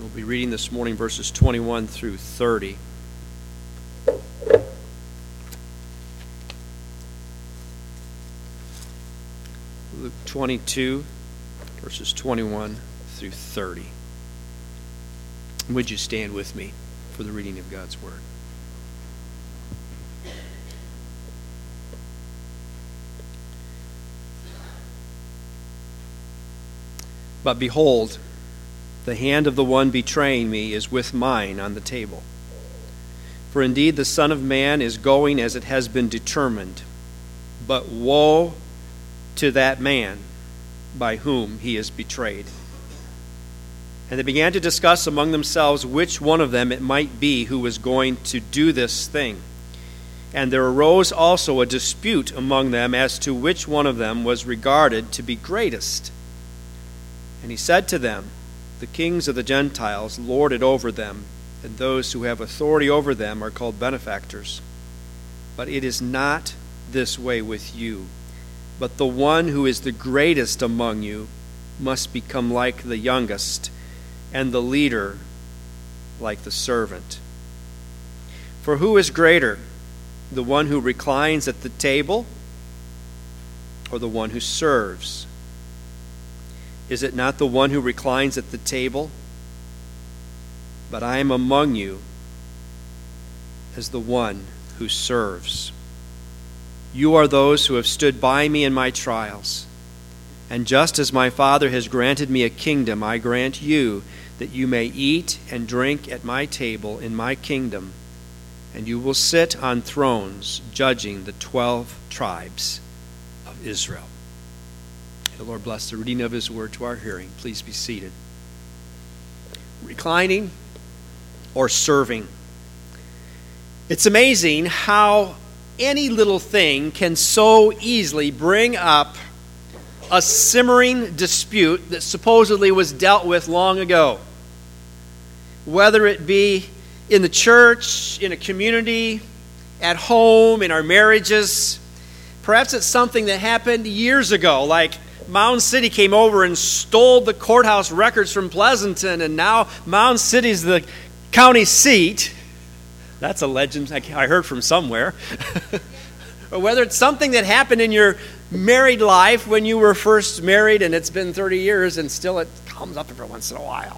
We'll be reading this morning verses 21 through 30. Luke 22, verses 21 through 30. Would you stand with me for the reading of God's Word? But behold, the hand of the one betraying me is with mine on the table. For indeed the Son of Man is going as it has been determined. But woe to that man by whom he is betrayed. And they began to discuss among themselves which one of them it might be who was going to do this thing. And there arose also a dispute among them as to which one of them was regarded to be greatest. And he said to them, the kings of the Gentiles lord it over them, and those who have authority over them are called benefactors. But it is not this way with you. But the one who is the greatest among you must become like the youngest, and the leader like the servant. For who is greater, the one who reclines at the table, or the one who serves? Is it not the one who reclines at the table? But I am among you as the one who serves. You are those who have stood by me in my trials. And just as my Father has granted me a kingdom, I grant you that you may eat and drink at my table in my kingdom, and you will sit on thrones judging the 12 tribes of Israel. The Lord bless the reading of His word to our hearing. Please be seated. Reclining or serving. It's amazing how any little thing can so easily bring up a simmering dispute that supposedly was dealt with long ago. Whether it be in the church, in a community, at home, in our marriages. Perhaps it's something that happened years ago, like Mound City came over and stole the courthouse records from Pleasanton, and now Mound City's the county seat. That's a legend I heard from somewhere. Or whether it's something that happened in your married life when you were first married and it's been 30 years and still it comes up every once in a while.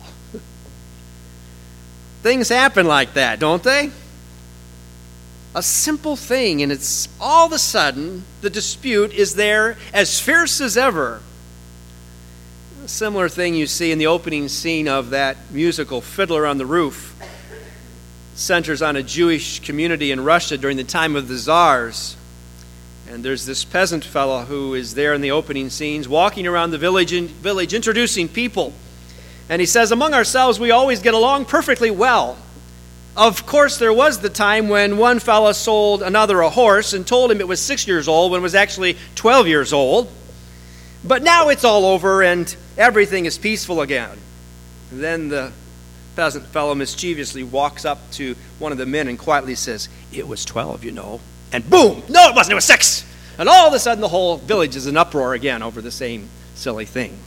Things happen like that, don't they? A simple thing, and it's all of a sudden the dispute is there as fierce as ever. A similar thing you see in the opening scene of that musical Fiddler on the Roof. Centers on a Jewish community in Russia during the time of the Tsars. And there's this peasant fellow who is there in the opening scenes, walking around the village introducing people. And he says, among ourselves we always get along perfectly well. Of course, there was the time when one fellow sold another a horse and told him it was 6 years old when it was actually 12 years old. But now it's all over and everything is peaceful again. And then the peasant fellow mischievously walks up to one of the men and quietly says, it was 12, you know. And boom! No, it wasn't, it was 6! And all of a sudden the whole village is in uproar again over the same silly thing.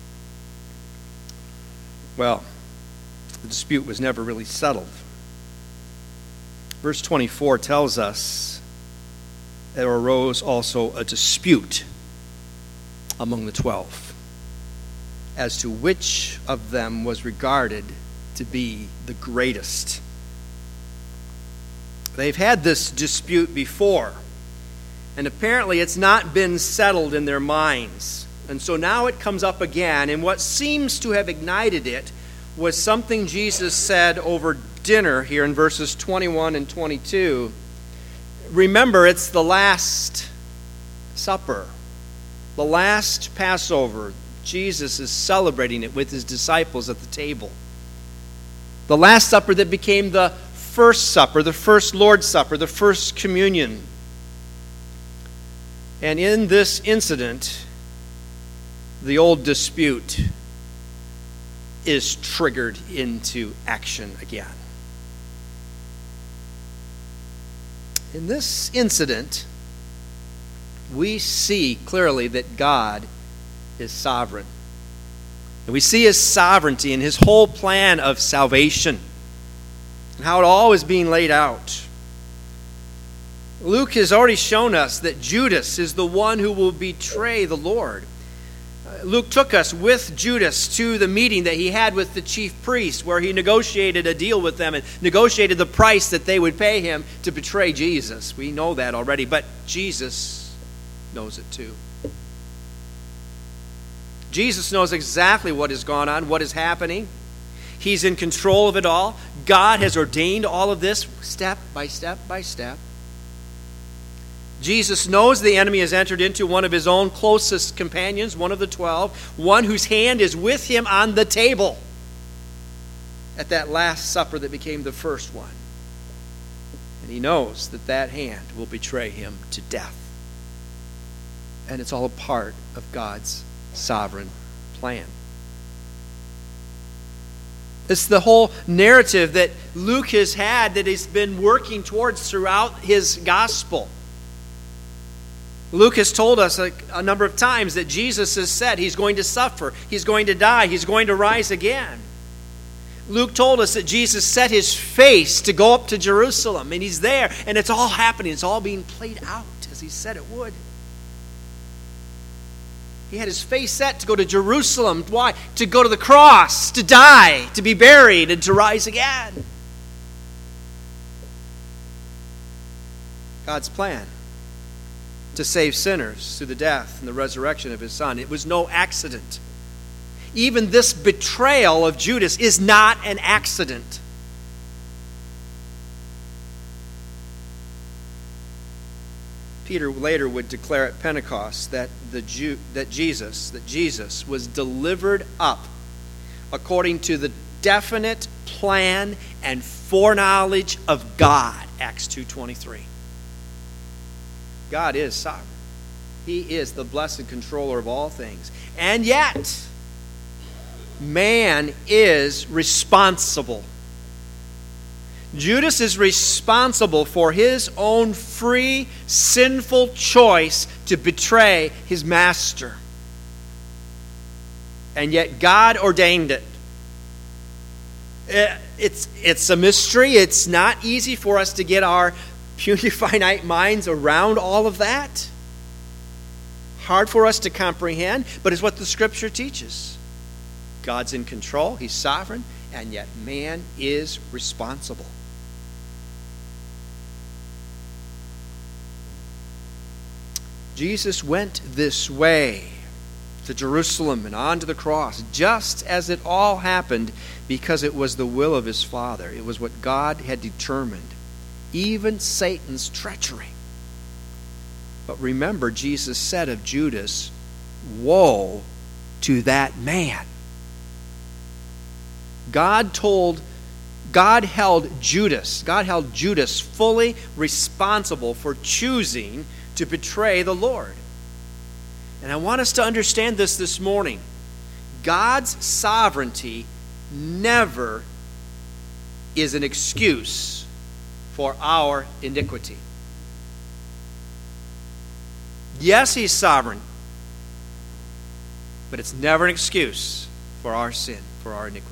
Well, the dispute was never really settled. Verse 24 tells us there arose also a dispute among the 12 as to which of them was regarded to be the greatest. They've had this dispute before, and apparently it's not been settled in their minds. And so now it comes up again, and what seems to have ignited it was something Jesus said over dinner here in verses 21 and 22. Remember, it's the Last Supper, the last Passover. Jesus is celebrating it with his disciples at the table. The Last Supper that became the first supper, the first Lord's Supper, the first communion. And in this incident, the old dispute is triggered into action again. In this incident, we see clearly that God is sovereign. And we see his sovereignty and his whole plan of salvation and how it all is being laid out. Luke has already shown us that Judas is the one who will betray the Lord. Luke took us with Judas to the meeting that he had with the chief priests, where he negotiated a deal with them and negotiated the price that they would pay him to betray Jesus. We know that already, but Jesus knows it too. Jesus knows exactly what has gone on, what is happening. He's in control of it all. God has ordained all of this step by step by step. Jesus knows the enemy has entered into one of his own closest companions, one of the 12, one whose hand is with him on the table at that last supper that became the first one. And he knows that that hand will betray him to death. And it's all a part of God's sovereign plan. It's the whole narrative that Luke has had that he's been working towards throughout his gospel. Luke has told us a number of times that Jesus has said he's going to suffer, he's going to die, he's going to rise again. Luke told us that Jesus set his face to go up to Jerusalem, and he's there, and it's all happening. It's all being played out as he said it would. He had his face set to go to Jerusalem. Why? To go to the cross, to die, to be buried, and to rise again. God's plan to save sinners through the death and the resurrection of his Son. It was no accident. Even this betrayal of Judas is not an accident. Peter later would declare at Pentecost that Jesus was delivered up according to the definite plan and foreknowledge of God. Acts 2:23. God is sovereign. He is the blessed controller of all things. And yet, man is responsible. Judas is responsible for his own free, sinful choice to betray his master. And yet God ordained it. It's a mystery. It's not easy for us to get our puny, finite minds around all of that. Hard for us to comprehend, but it's what the Scripture teaches. God's in control, He's sovereign, and yet man is responsible. Jesus went this way to Jerusalem and on to the cross, just as it all happened, because it was the will of His Father. It was what God had determined. Even Satan's treachery. But remember, Jesus said of Judas, woe to that man. God held Judas fully responsible for choosing to betray the Lord. And I want us to understand this morning. God's sovereignty never is an excuse for our iniquity. Yes, He's sovereign, but it's never an excuse for our sin, for our iniquity.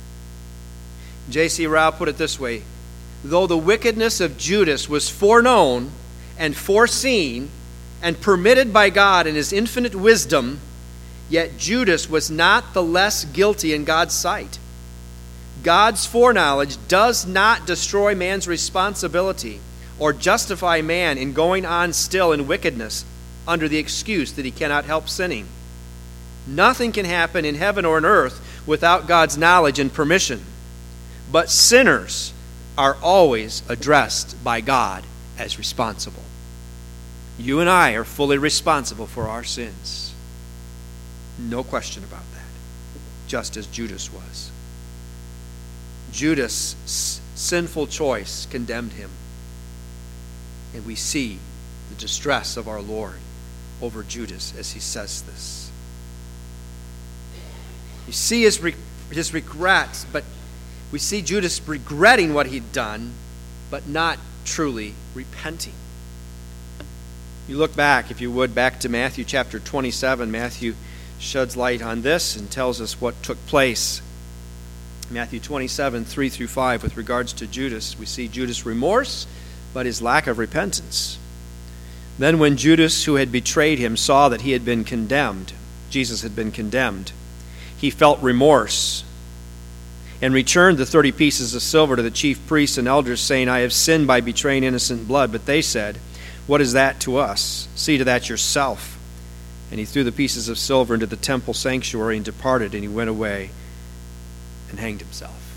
J.C. Ryle put it this way: though the wickedness of Judas was foreknown and foreseen and permitted by God in His infinite wisdom, yet Judas was not the less guilty in God's sight. God's foreknowledge does not destroy man's responsibility or justify man in going on still in wickedness under the excuse that he cannot help sinning. Nothing can happen in heaven or on earth without God's knowledge and permission. But sinners are always addressed by God as responsible. You and I are fully responsible for our sins. No question about that. Just as Judas was. Judas' sinful choice condemned him. And we see the distress of our Lord over Judas as he says this. You see his regrets, but we see Judas regretting what he'd done, but not truly repenting. You look back, if you would, back to Matthew chapter 27. Matthew sheds light on this and tells us what took place. Matthew 27, 3 through 5, with regards to Judas, we see Judas' remorse, but his lack of repentance. Then when Judas, who had betrayed him, saw that he had been condemned, Jesus had been condemned, he felt remorse and returned the 30 pieces of silver to the chief priests and elders, saying, I have sinned by betraying innocent blood. But they said, what is that to us? See to that yourself. And he threw the pieces of silver into the temple sanctuary and departed, and he went away and hanged himself.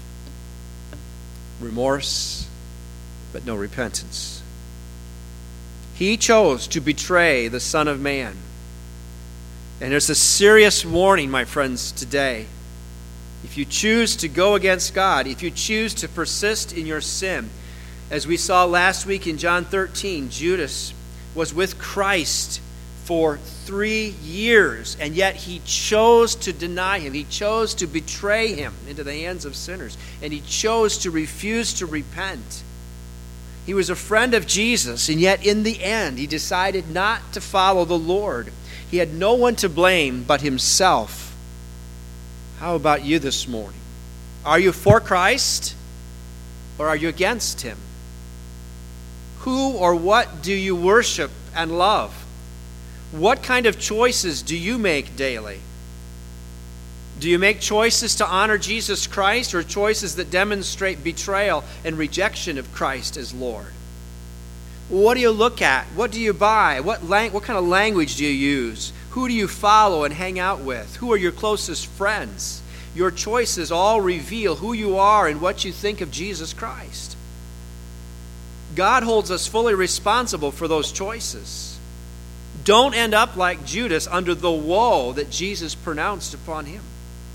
Remorse, but no repentance. He chose to betray the Son of Man. And there's a serious warning, my friends, today. If you choose to go against God, if you choose to persist in your sin, as we saw last week in John 13, Judas was with Christ for 3 years, and yet he chose to deny him. He chose to betray him into the hands of sinners, and he chose to refuse to repent. He was a friend of Jesus, and yet in the end, he decided not to follow the Lord. He had no one to blame but himself. How about you this morning? Are you for Christ, or are you against him? Who or what do you worship and love? What kind of choices do you make daily? Do you make choices to honor Jesus Christ, or choices that demonstrate betrayal and rejection of Christ as Lord? What do you look at? What do you buy? What kind of language do you use? Who do you follow and hang out with? Who are your closest friends? Your choices all reveal who you are and what you think of Jesus Christ. God holds us fully responsible for those choices. Don't end up like Judas under the woe that Jesus pronounced upon him.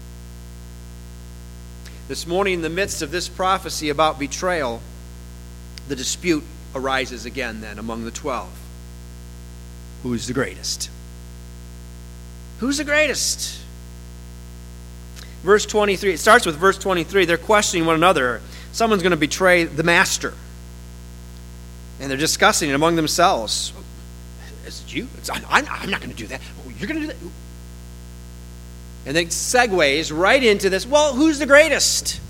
This morning, in the midst of this prophecy about betrayal, the dispute arises again then among the 12. Who's the greatest? Who's the greatest? Verse 23, it starts with verse 23. They're questioning one another. Someone's going to betray the master. And they're discussing it among themselves. Is it you? I'm not going to do that. Oh, you're going to do that? And then segues right into this, well, who's the greatest?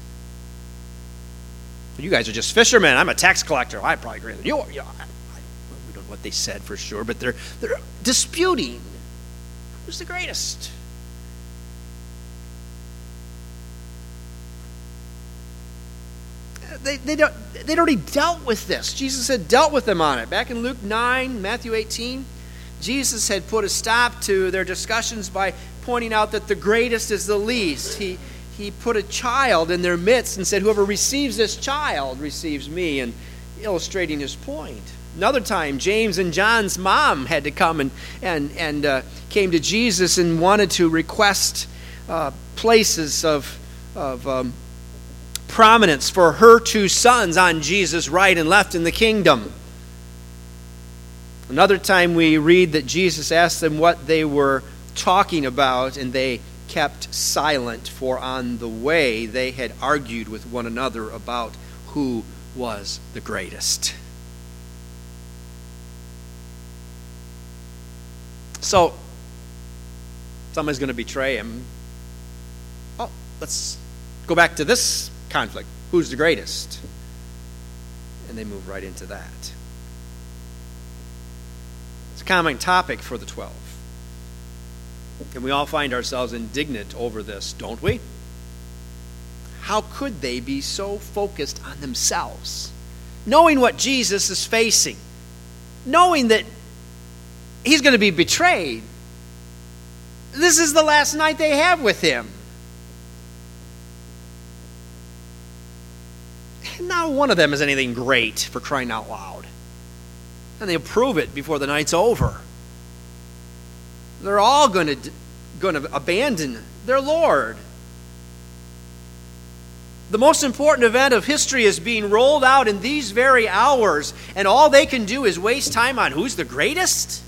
You guys are just fishermen. I'm a tax collector. I'm probably greater than you are. We don't know what they said for sure, but they're disputing. Who's the greatest? They'd already dealt with this. Jesus had dealt with them on it. Back in Luke 9, Matthew 18, Jesus had put a stop to their discussions by pointing out that the greatest is the least. He put a child in their midst and said, whoever receives this child receives me, and illustrating his point. Another time, James and John's mom had to come and came to Jesus and wanted to request places of prominence for her 2 sons on Jesus' right and left in the kingdom. Another time we read that Jesus asked them what they were talking about, and they kept silent, for on the way they had argued with one another about who was the greatest. So, somebody's going to betray him. Oh, let's go back to this conflict. Who's the greatest? And they move right into that. It's a common topic for the 12. And we all find ourselves indignant over this, don't we? How could they be so focused on themselves? Knowing what Jesus is facing. Knowing that he's going to be betrayed. This is the last night they have with him. And not one of them is anything great, for crying out loud. And they'll prove it before the night's over. They're all going to abandon their Lord. The most important event of history is being rolled out in these very hours, and all they can do is waste time on who's the greatest?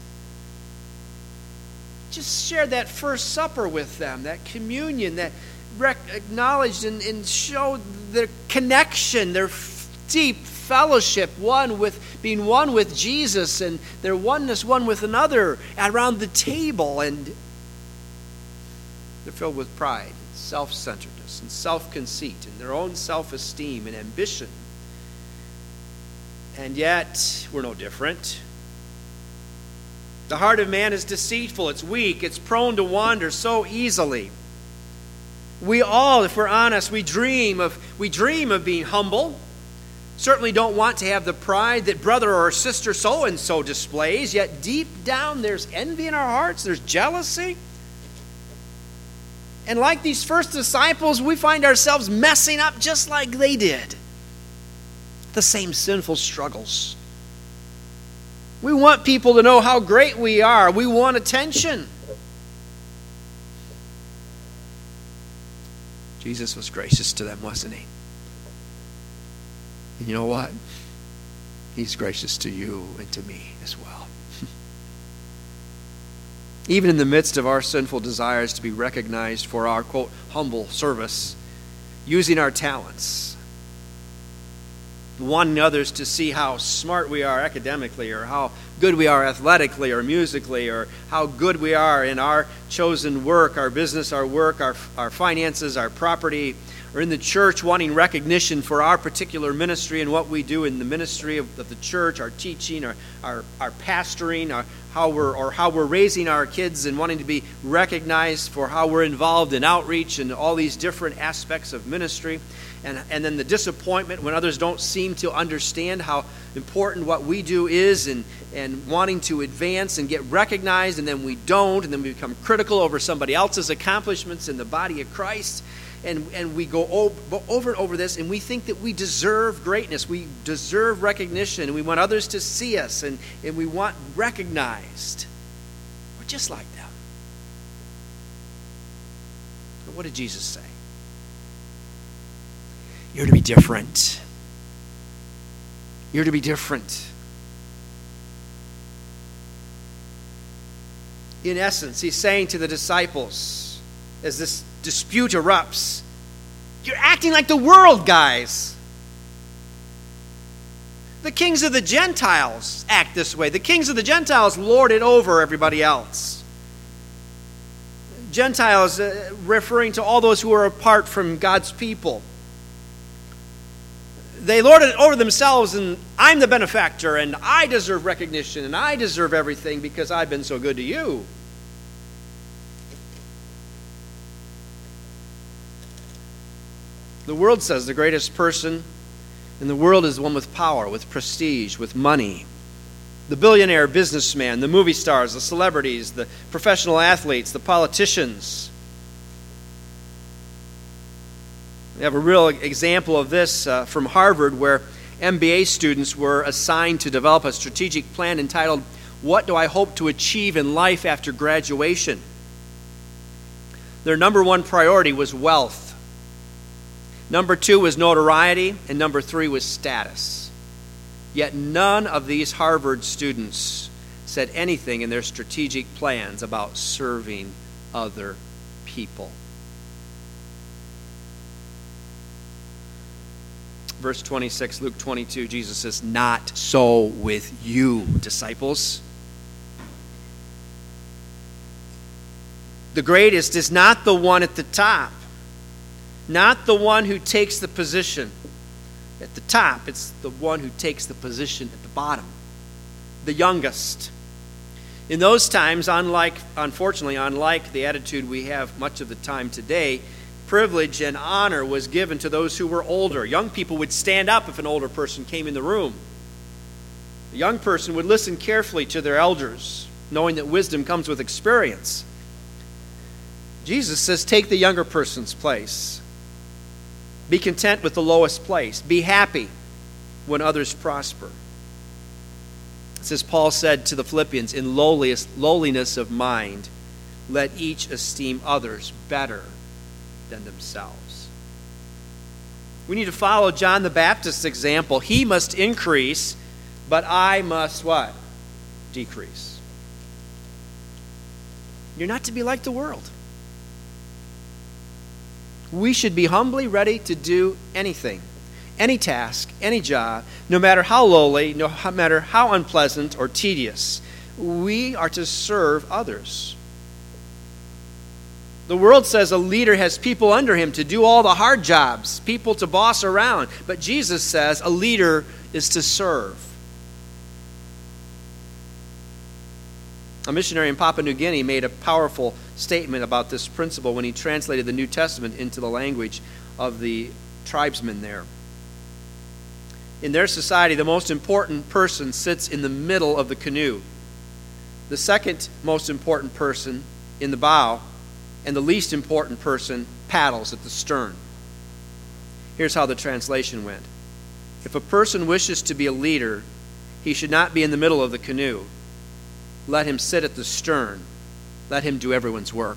Just share that first supper with them, that communion, that acknowledged and showed their connection, their deep fellowship, being one with Jesus, and their oneness one with another around the table. And They're filled with pride, and self-centeredness, and self-conceit, and their own self-esteem and ambition. And yet, we're no different. The heart of man is deceitful, it's weak, it's prone to wander so easily. We all, if we're honest, we dream of being humble. Certainly don't want to have the pride that brother or sister so-and-so displays, yet deep down there's envy in our hearts, there's jealousy. And like these first disciples, we find ourselves messing up just like they did. The same sinful struggles. We want people to know how great we are. We want attention. Jesus was gracious to them, wasn't he? And you know what? He's gracious to you and to me as well. Even in the midst of our sinful desires to be recognized for our, quote, humble service, using our talents, wanting others to see how smart we are academically, or how good we are athletically or musically, or how good we are in our chosen work, our business, our work, our finances, our property, or in the church, wanting recognition for our particular ministry and what we do in the ministry of the church, our teaching, our pastoring, how we're raising our kids, and wanting to be recognized for how we're involved in outreach and all these different aspects of ministry. And then the disappointment when others don't seem to understand how important what we do is, and wanting to advance and get recognized, and then we don't, and then we become critical over somebody else's accomplishments in the body of Christ. And we go over and over this, and we think that we deserve greatness. We deserve recognition, and we want others to see us, and we want recognized. We're just like them. But what did Jesus say? You're to be different. You're to be different. In essence, he's saying to the disciples, as this dispute erupts, you're acting like the world, guys. The kings of the Gentiles act this way. The kings of the Gentiles lord it over everybody else. Gentiles, referring to all those who are apart from God's people. They lord it over themselves, and I'm the benefactor, and I deserve recognition, and I deserve everything because I've been so good to you. The world says the greatest person in the world is the one with power, with prestige, with money. The billionaire businessman, the movie stars, the celebrities, the professional athletes, the politicians. We have a real example of this from Harvard, where MBA students were assigned to develop a strategic plan entitled, "What Do I Hope to Achieve in Life After Graduation?" Their number one priority was wealth. Number two was notoriety, and number three was status. Yet none of these Harvard students said anything in their strategic plans about serving other people. Verse 26, Luke 22, Jesus says, "Not so with you, disciples. The greatest is not the one at the top, not the one who takes the position at the top. It's the one who takes the position at the bottom, the youngest." In those times, unfortunately, unlike the attitude we have much of the time today, privilege and honor was given to those who were older. Young people would stand up if an older person came in the room. A young person would listen carefully to their elders, knowing that wisdom comes with experience. Jesus says, take the younger person's place. Be content with the lowest place. Be happy when others prosper. It's as Paul said to the Philippians, in lowliness of mind, let each esteem others better than themselves. We need to follow John the Baptist's example. He must increase, but I must what? Decrease. You're not to be like the world. We should be humbly ready to do anything, any task, any job, no matter how lowly, no matter how unpleasant or tedious. We are to serve others. The world says a leader has people under him to do all the hard jobs, people to boss around. But Jesus says a leader is to serve. A missionary in Papua New Guinea made a powerful statement about this principle when he translated the New Testament into the language of the tribesmen there. In their society, the most important person sits in the middle of the canoe. The second most important person in the bow, and the least important person paddles at the stern. Here's how the translation went. If a person wishes to be a leader, he should not be in the middle of the canoe. Let him sit at the stern. Let him do everyone's work.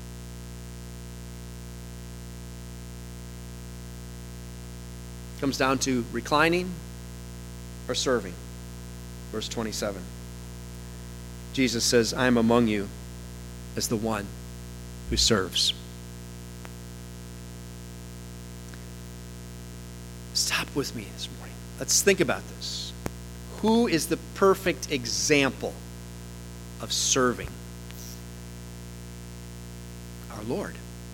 Comes down to reclining or serving. Verse 27. Jesus says, I am among you as the one who serves. Stop with me this morning. Let's think about this. Who is the perfect example of serving? Our Lord.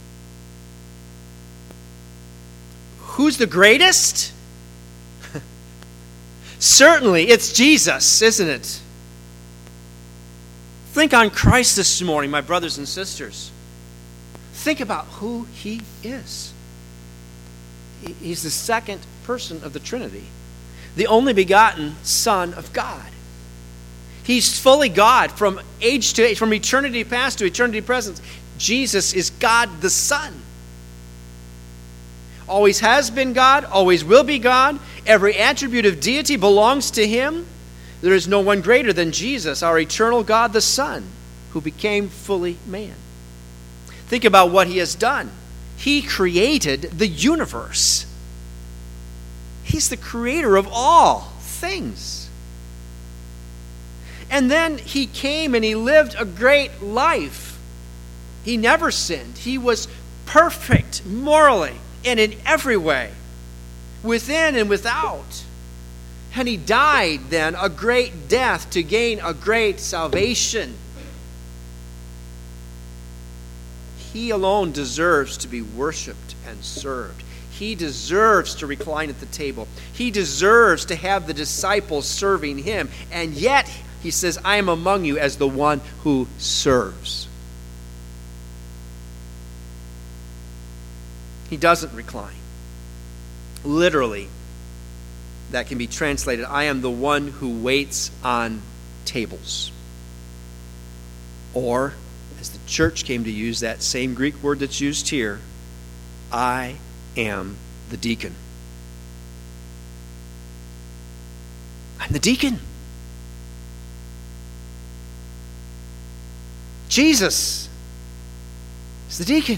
Who's the greatest? Certainly, it's Jesus, isn't it? Think on Christ this morning, my brothers and sisters. Think about who he is. He's the second person of the Trinity, the only begotten Son of God. He's fully God from age to age, from eternity past to eternity present. Jesus is God the Son. Always has been God, always will be God. Every attribute of deity belongs to him. There is no one greater than Jesus, our eternal God the Son, who became fully man. Think about what he has done. He created the universe. He's the creator of all things. And then he came and he lived a great life. He never sinned. He was perfect morally and in every way, within and without. And he died then a great death to gain a great salvation. He alone deserves to be worshiped and served. He deserves to recline at the table. He deserves to have the disciples serving him. And yet, he says, I am among you as the one who serves. He doesn't recline. Literally, that can be translated, I am the one who waits on tables. Or, as the church came to use that same Greek word that's used here, I am the deacon. I'm the deacon. Jesus is the deacon.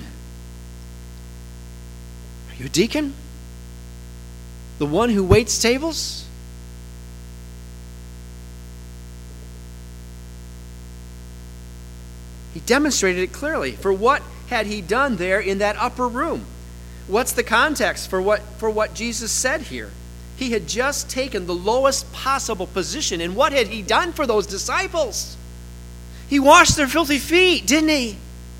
Are you a deacon? The one who waits tables? He demonstrated it clearly. For what had he done there in that upper room? What's the context for what Jesus said here? He had just taken the lowest possible position. And what had he done for those disciples? He washed their filthy feet, didn't he?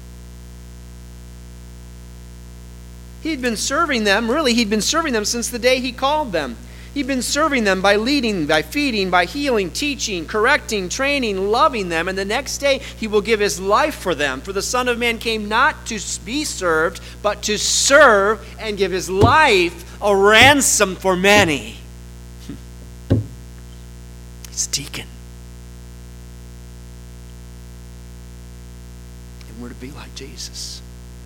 He'd been serving them, he'd been serving them since the day he called them. He'd been serving them by leading, by feeding, by healing, teaching, correcting, training, loving them. And the next day he will give his life for them. For the Son of Man came not to be served, but to serve and give his life a ransom for many. He's a deacon. And we're to be like Jesus.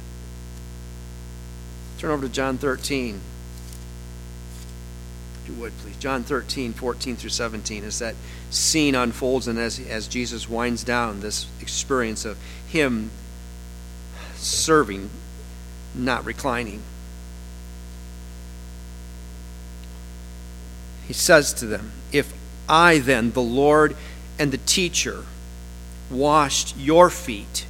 Turn over to John 13. If you would, please. John 13, 14 through 17, as that scene unfolds and as Jesus winds down this experience of him serving, not reclining. He says to them, if I then, the Lord and the teacher, washed your feet,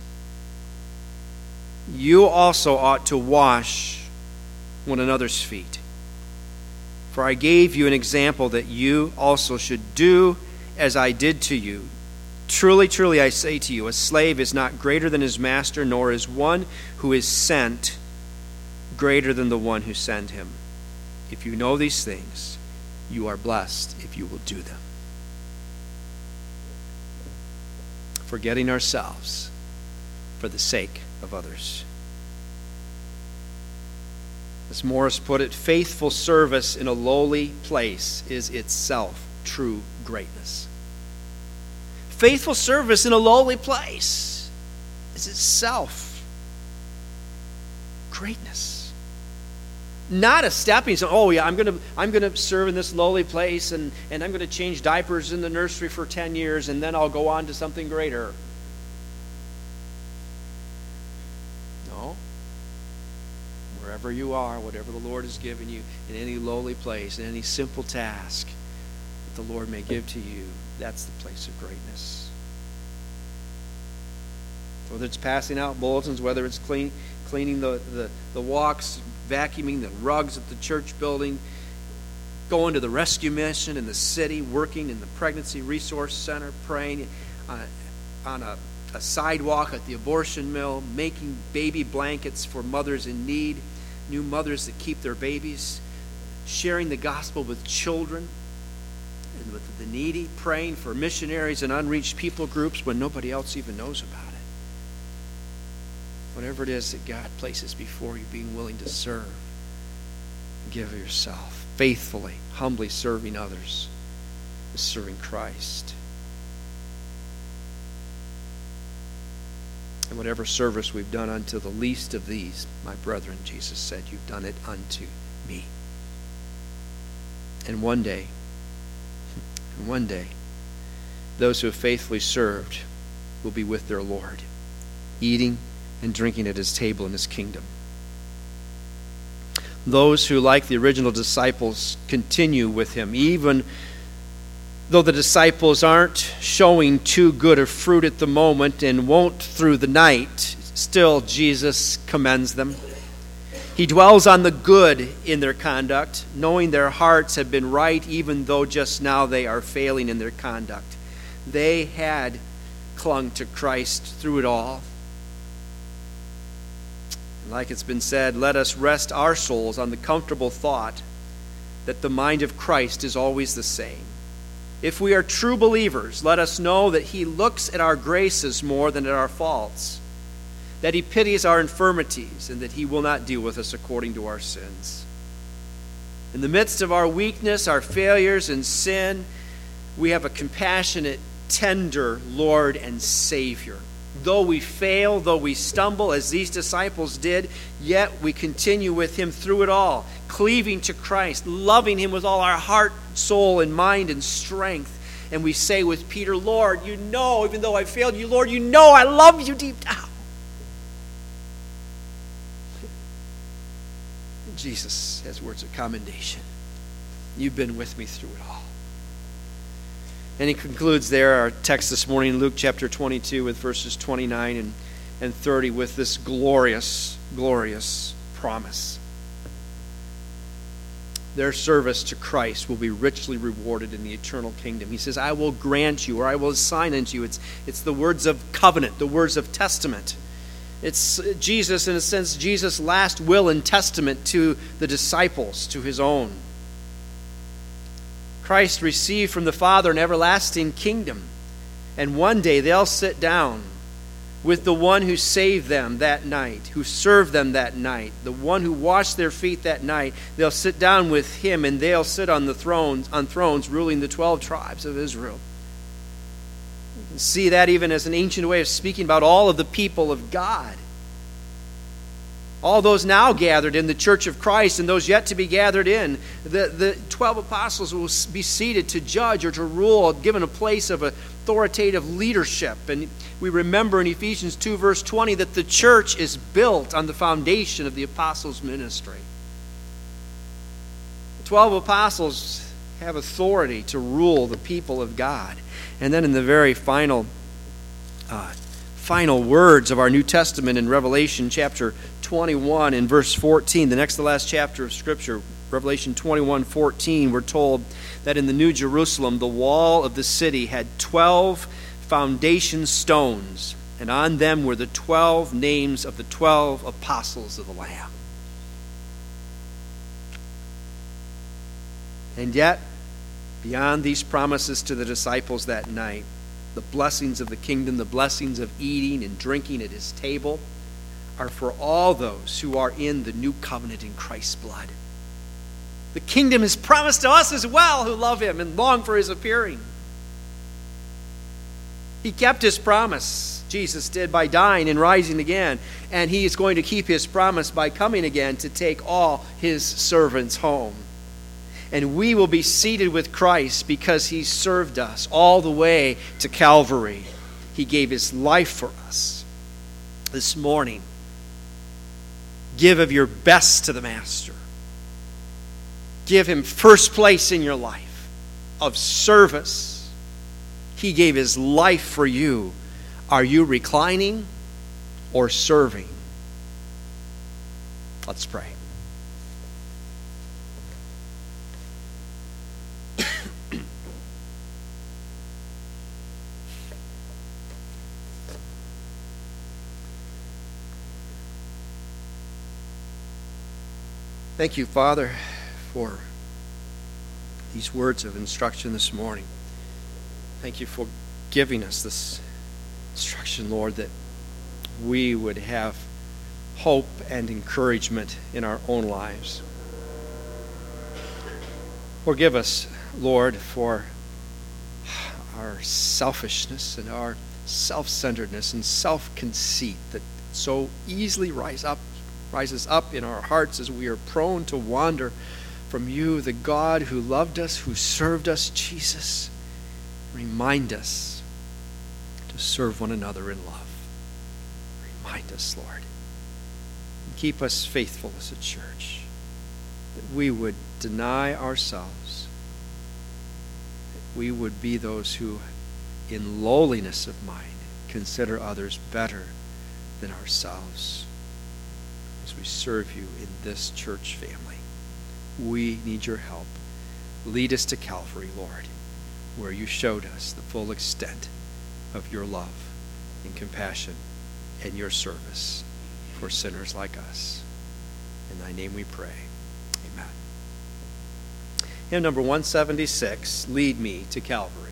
you also ought to wash one another's feet. For I gave you an example that you also should do as I did to you. Truly, truly, I say to you, a slave is not greater than his master, nor is one who is sent greater than the one who sent him. If you know these things, you are blessed if you will do them. Forgetting ourselves for the sake of others. As Morris put it, faithful service in a lowly place is itself true greatness. Faithful service in a lowly place is itself greatness. Not a stepping stone. Oh yeah, I'm gonna serve in this lowly place, and I'm going to change diapers in the nursery for 10 years, and then I'll go on to something greater. No. Wherever you are, whatever the Lord has given you, in any lowly place, in any simple task that the Lord may give to you, that's the place of greatness. Whether it's passing out bulletins, whether it's cleaning the walks, vacuuming the rugs at the church building, going to the rescue mission in the city, working in the pregnancy resource center, praying on a sidewalk at the abortion mill, making baby blankets for mothers in need, new mothers that keep their babies, sharing the gospel with children and with the needy, praying for missionaries and unreached people groups when nobody else even knows about it. Whatever it is that God places before you, being willing to serve, give of yourself, faithfully, humbly serving others, is serving Christ. And whatever service we've done unto the least of these, my brethren, Jesus said, you've done it unto me. And one day, those who have faithfully served will be with their Lord, eating and drinking at his table in his kingdom. Those who, like the original disciples, continue with him, even though the disciples aren't showing too good a fruit at the moment and won't through the night, still Jesus commends them. He dwells on the good in their conduct, knowing their hearts have been right even though just now they are failing in their conduct. They had clung to Christ through it all. Like it's been said, let us rest our souls on the comfortable thought that the mind of Christ is always the same. If we are true believers, let us know that he looks at our graces more than at our faults, that he pities our infirmities, and that he will not deal with us according to our sins. In the midst of our weakness, our failures, and sin, we have a compassionate, tender Lord and Savior. Though we fail, though we stumble, as these disciples did, yet we continue with him through it all, cleaving to Christ, loving him with all our heart, soul, and mind and strength. And we say with Peter, Lord, you know, even though I failed you, Lord, you know I love you deep down. And Jesus has words of commendation. You've been with me through it all. And he concludes there our text this morning, Luke chapter 22, with verses 29 and 30, with this glorious, glorious promise. Their service to Christ will be richly rewarded in the eternal kingdom. He says, I will grant you, or I will assign unto you. It's the words of covenant, the words of testament. It's Jesus, in a sense, Jesus' last will and testament to the disciples, to his own. Christ received from the Father an everlasting kingdom. And one day they'll sit down with the one who saved them that night, who served them that night, the one who washed their feet that night. They'll sit down with him, and they'll sit on thrones ruling the 12 tribes of Israel. You can see that even as an ancient way of speaking about all of the people of God. All those now gathered in the church of Christ and those yet to be gathered in, the 12 apostles will be seated to judge or to rule, given a place of authoritative leadership. And we remember in Ephesians 2 verse 20 that the church is built on the foundation of the apostles' ministry. The 12 apostles have authority to rule the people of God. And then in the very final words of our New Testament in Revelation chapter 21 and verse 14, the next to last chapter of Scripture, Revelation 21:14, we're told that in the New Jerusalem, the wall of the city had 12 foundation stones, and on them were the 12 names of the 12 apostles of the Lamb. And yet, beyond these promises to the disciples that night, the blessings of the kingdom, the blessings of eating and drinking at his table, are for all those who are in the new covenant in Christ's blood. The kingdom is promised to us as well who love him and long for his appearing. He kept his promise, Jesus did, by dying and rising again. And he is going to keep his promise by coming again to take all his servants home. And we will be seated with Christ because he served us all the way to Calvary. He gave his life for us. This morning, give of your best to the Master. Give him first place in your life of service. He gave his life for you. Are you reclining or serving? Let's pray. Thank you, Father, for these words of instruction this morning. Thank you for giving us this instruction, Lord, that we would have hope and encouragement in our own lives. Forgive us, Lord, for our selfishness and our self-centeredness and self-conceit that so easily rises up in our hearts as we are prone to wander from you, the God who loved us, who served us. Jesus, remind us to serve one another in love. Remind us, Lord. And keep us faithful as a church, that we would deny ourselves, that we would be those who, in lowliness of mind, consider others better than ourselves. As we serve you in this church family, we need your help. Lead us to Calvary, Lord, where you showed us the full extent of your love and compassion and your service for sinners like us. In thy name we pray. Amen. Hymn number 176, Lead Me to Calvary.